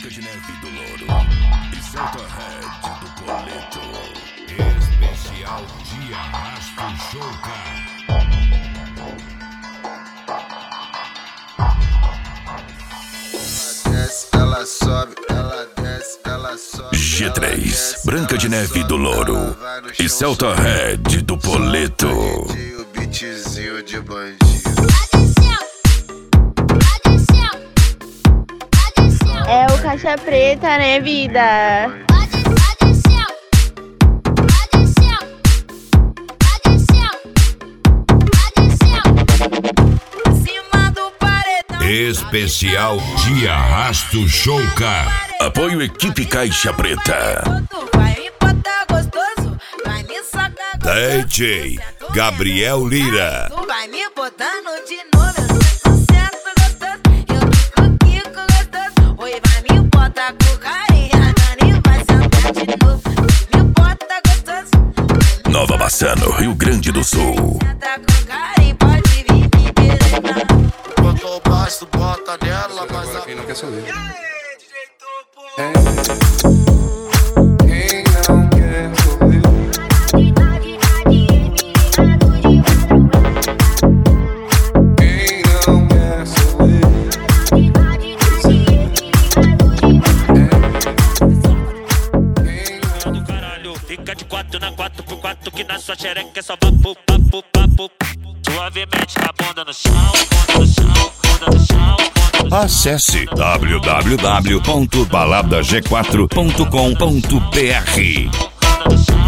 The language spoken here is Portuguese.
Branca de Neve do Louro e Celta Red do Coleto. Especial Dia Arrasto Showcar. Ela sobe, ela desce, ela sobe. G3, Branca de Neve do Louro e Celta Red do Poleto. O beatzinho de bandido. É o caixa preta, né, vida? Especial Dia Arrasto Showcar. Apoio Equipe Caixa Preta. DJ Gabriel Lira. Tu vai me botando de novo, eu tô certo gostoso, eu tô com Kiko gostoso. Oi, vai me botar com carinha, Dani vai sentar de novo. Me bota gostoso. Nova Bassano, Rio Grande do Sul. Senta com carinho, pode vir me beliscar. Botou baixo, bota nela, mas a... Quem não quer saber. Fica de 4 na 4x4 que na sua xereca é só papo, papo, papo. Suavemente a bunda no chão, bunda no chão, bunda no chão. Acesse www.baladag4.com.br. Bunda no chão.